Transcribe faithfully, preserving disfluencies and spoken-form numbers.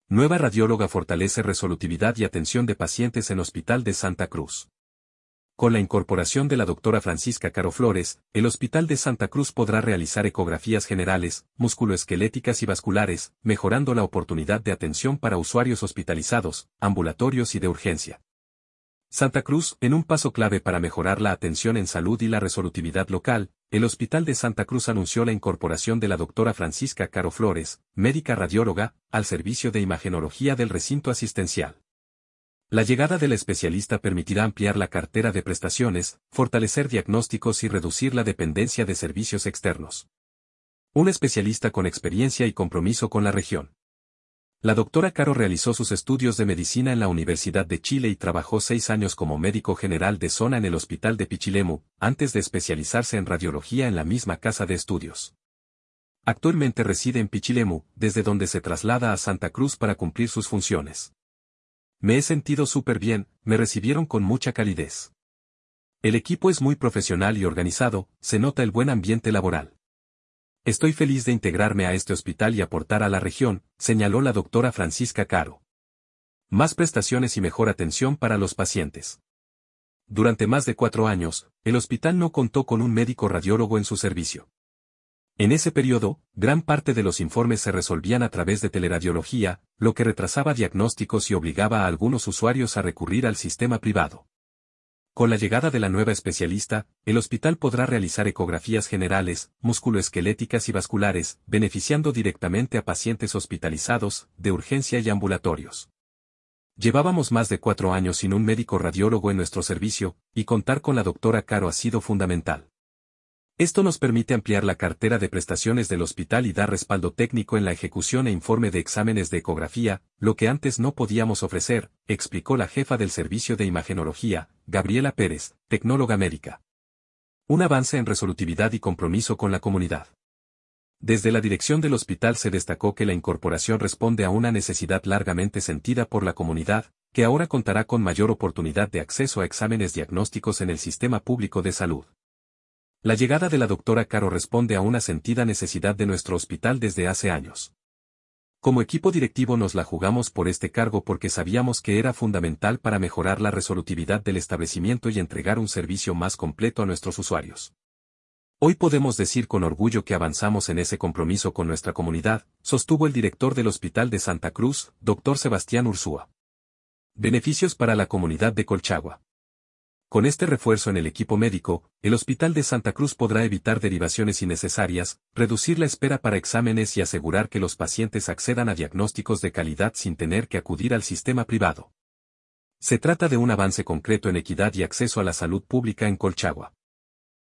Nueva radióloga fortalece resolutividad y atención de pacientes en Hospital de Santa Cruz. Con la incorporación de la doctora Francisca Caro Flores, el Hospital de Santa Cruz podrá realizar ecografías generales, musculoesqueléticas y vasculares, mejorando la oportunidad de atención para usuarios hospitalizados, ambulatorios y de urgencia. Santa Cruz, en un paso clave para mejorar la atención en salud y la resolutividad local, el Hospital de Santa Cruz anunció la incorporación de la doctora Francisca Caro Flores, médica radióloga, al servicio de imagenología del recinto asistencial. La llegada del especialista permitirá ampliar la cartera de prestaciones, fortalecer diagnósticos y reducir la dependencia de servicios externos. Un especialista con experiencia y compromiso con la región. La doctora Caro realizó sus estudios de medicina en la Universidad de Chile y trabajó seis años como médico general de zona en el Hospital de Pichilemu, antes de especializarse en radiología en la misma casa de estudios. Actualmente reside en Pichilemu, desde donde se traslada a Santa Cruz para cumplir sus funciones. Me he sentido súper bien, me recibieron con mucha calidez. El equipo es muy profesional y organizado, se nota el buen ambiente laboral. Estoy feliz de integrarme a este hospital y aportar a la región, señaló la doctora Francisca Caro. Más prestaciones y mejor atención para los pacientes. Durante más de cuatro años, el hospital no contó con un médico radiólogo en su servicio. En ese periodo, gran parte de los informes se resolvían a través de teleradiología, lo que retrasaba diagnósticos y obligaba a algunos usuarios a recurrir al sistema privado. Con la llegada de la nueva especialista, el hospital podrá realizar ecografías generales, musculoesqueléticas y vasculares, beneficiando directamente a pacientes hospitalizados, de urgencia y ambulatorios. Llevábamos más de cuatro años sin un médico radiólogo en nuestro servicio, y contar con la doctora Caro ha sido fundamental. Esto nos permite ampliar la cartera de prestaciones del hospital y dar respaldo técnico en la ejecución e informe de exámenes de ecografía, lo que antes no podíamos ofrecer, explicó la jefa del servicio de imagenología, Gabriela Pérez, tecnóloga médica. Un avance en resolutividad y compromiso con la comunidad. Desde la dirección del hospital se destacó que la incorporación responde a una necesidad largamente sentida por la comunidad, que ahora contará con mayor oportunidad de acceso a exámenes diagnósticos en el sistema público de salud. La llegada de la doctora Caro responde a una sentida necesidad de nuestro hospital desde hace años. Como equipo directivo nos la jugamos por este cargo porque sabíamos que era fundamental para mejorar la resolutividad del establecimiento y entregar un servicio más completo a nuestros usuarios. Hoy podemos decir con orgullo que avanzamos en ese compromiso con nuestra comunidad, sostuvo el director del Hospital de Santa Cruz, doctor Sebastián Ursúa. Beneficios para la comunidad de Colchagua. Con este refuerzo en el equipo médico, el Hospital de Santa Cruz podrá evitar derivaciones innecesarias, reducir la espera para exámenes y asegurar que los pacientes accedan a diagnósticos de calidad sin tener que acudir al sistema privado. Se trata de un avance concreto en equidad y acceso a la salud pública en Colchagua.